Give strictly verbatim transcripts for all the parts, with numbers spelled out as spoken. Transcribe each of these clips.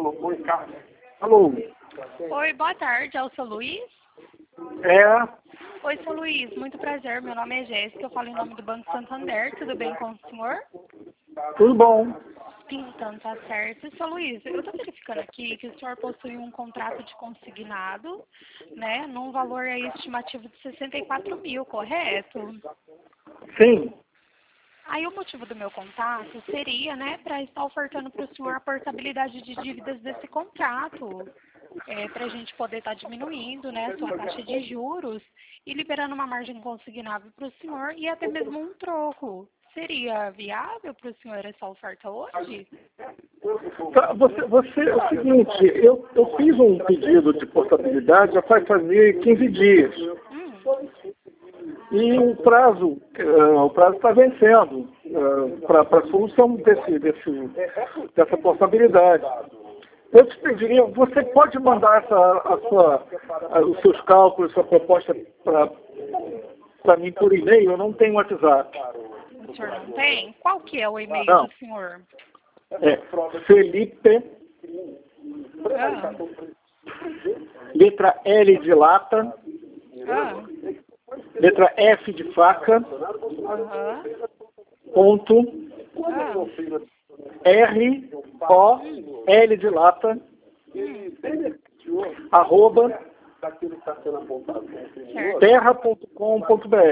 colocou em casa. Alô? Oi, boa tarde, é o seu Luiz? É, Oi, seu Luiz, muito prazer, meu nome é Jéssica, eu falo em nome do Banco Santander, tudo bem com o senhor? tudo bom. Então, tá certo. Seu Luiz, eu estou verificando aqui que o senhor possui um contrato de consignado, né, num valor aí estimativo de sessenta e quatro mil, correto? Sim, Aí o motivo do meu contato seria, né, para estar ofertando para o senhor a portabilidade de dívidas desse contrato, é, para a gente poder estar diminuindo, né, a sua taxa de juros e liberando uma margem consignável para o senhor e até mesmo um troco. Seria viável para o senhor essa oferta hoje? Tá, você, você, é o seguinte, eu, eu fiz um pedido de portabilidade já faz fazer quinze dias. Hum, E o prazo, eh, o prazo está vencendo para a solução desse, desse, dessa portabilidade. Eu te pediria, você pode mandar essa, a sua, a- os seus cálculos, sua proposta para mim por e-mail? Eu não tenho WhatsApp. o senhor não tem? Qual que é o e-mail Não. do senhor? É Felipe, Ah, letra L de lata, ah, letra F de faca, aham, ponto, ah, R, O, L de lata, arroba, certo. terra ponto com ponto br.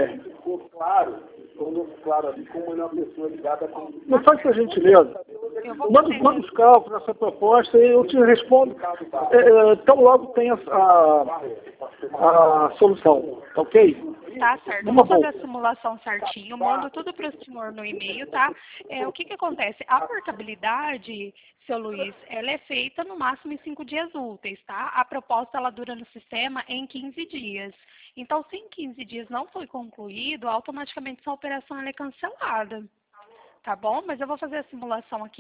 Me faz essa gentileza. Eu vou Manda, fazer. manda os cálculos, essa proposta e eu te respondo é, é, tão logo tem a, a, a solução, tá ok? Tá certo, eu Uma vou fazer boa. a simulação certinho, mando tudo para o senhor no e-mail, tá? É, o que que acontece? A portabilidade, seu Luiz, ela é feita no máximo em cinco dias úteis, tá? A proposta, ela dura no sistema em quinze dias. Então, se em quinze dias não foi concluído, automaticamente essa operação ela é cancelada, tá bom? Mas eu vou fazer a simulação aqui.